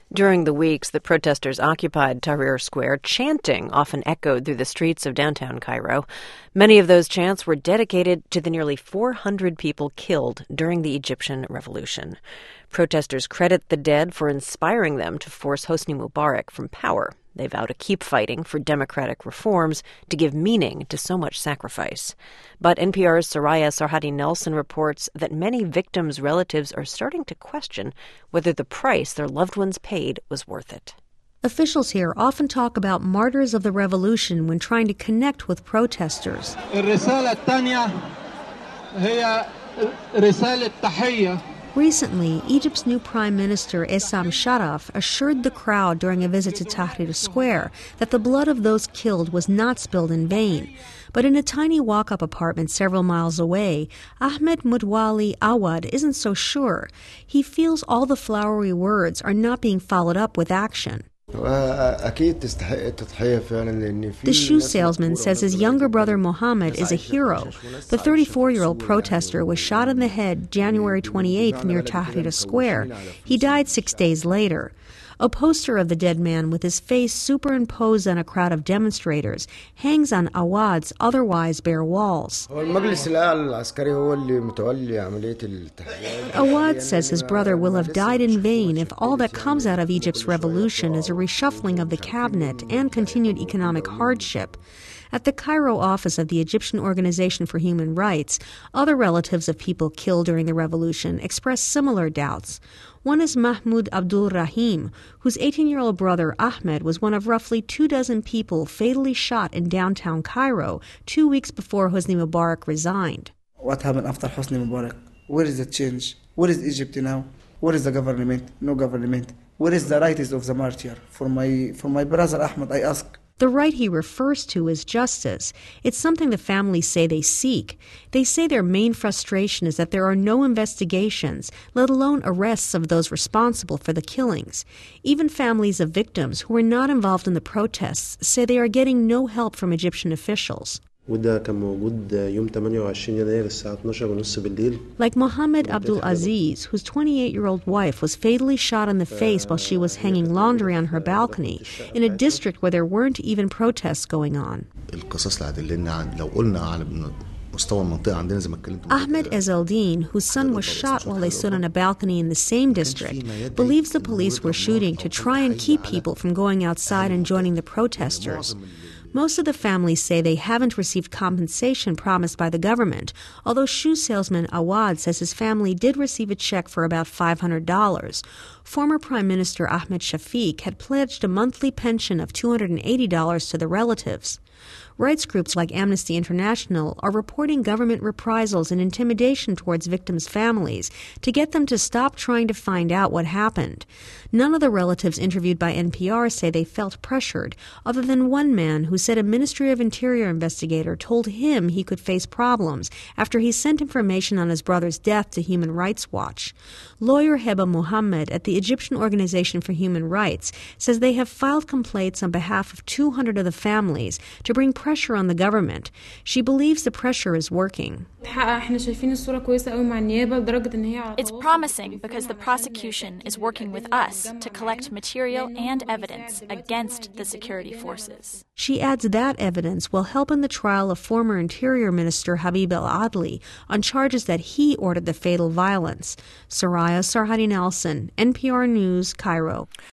During the weeks that protesters occupied Tahrir Square, chanting often echoed through the streets of downtown Cairo. Many of those chants were dedicated to the nearly 400 people killed during the Egyptian Revolution. Protesters credit the dead for inspiring them to force Hosni Mubarak from power. They vow to keep fighting for democratic reforms to give meaning to so much sacrifice. But NPR's Soraya Sarhadi Nelson reports that many victims' relatives are starting to question whether the price their loved ones paid was worth it. Officials here often talk about martyrs of the revolution when trying to connect with protesters. Recently, Egypt's new Prime Minister Essam Sharaf assured the crowd during a visit to Tahrir Square that the blood of those killed was not spilled in vain. But in a tiny walk-up apartment several miles away, Ahmed Mutwali Awad isn't so sure. He feels all the flowery words are not being followed up with action. The shoe salesman says his younger brother Mohammed is a hero. The 34-year-old protester was shot in the head January 28th near Tahrir Square. He died 6 days later. A poster of the dead man with his face superimposed on a crowd of demonstrators hangs on Awad's otherwise bare walls. Awad says his brother will have died in vain if all that comes out of Egypt's revolution is a reshuffling of the cabinet and continued economic hardship. At the Cairo office of the Egyptian Organization for Human Rights, other relatives of people killed during the revolution expressed similar doubts. One is Mahmoud Abdul Rahim, whose 18-year-old brother Ahmed was one of roughly 24 people fatally shot in downtown Cairo 2 weeks before Hosni Mubarak resigned. What happened after Hosni Mubarak? Where is the change? Where is Egypt now? Where is the government? No government. Where is the rights of the martyr? For my brother Ahmed, I ask. The right he refers to is justice. It's something the families say they seek. They say their main frustration is that there are no investigations, let alone arrests of those responsible for the killings. Even families of victims who were not involved in the protests say they are getting no help from Egyptian officials. Like Mohammed Abdul Aziz, whose 28-year-old wife was fatally shot in the face while she was hanging laundry on her balcony in a district where there weren't even protests going on. Ahmed Ezeldin, whose son was shot while they stood on a balcony in the same district, believes the police were shooting to try and keep people from going outside and joining the protesters. Most of the families say they haven't received compensation promised by the government, although shoe salesman Awad says his family did receive a check for about $500. Former Prime Minister Ahmed Shafiq had pledged a monthly pension of $280 to the relatives. Rights groups like Amnesty International are reporting government reprisals and intimidation towards victims' families to get them to stop trying to find out what happened. None of the relatives interviewed by NPR say they felt pressured, other than one man who said a Ministry of Interior investigator told him he could face problems after he sent information on his brother's death to Human Rights Watch. Lawyer Heba Mohammed at the Egyptian Organization for Human Rights says they have filed complaints on behalf of 200 of the families to bring pressure on the government. She believes the pressure is working. It's promising because the prosecution is working with us to collect material and evidence against the security forces. She adds that evidence will help in the trial of former Interior Minister Habib el-Adly on charges that he ordered the fatal violence. Soraya Sarhadi Nelson, NPR News, Cairo.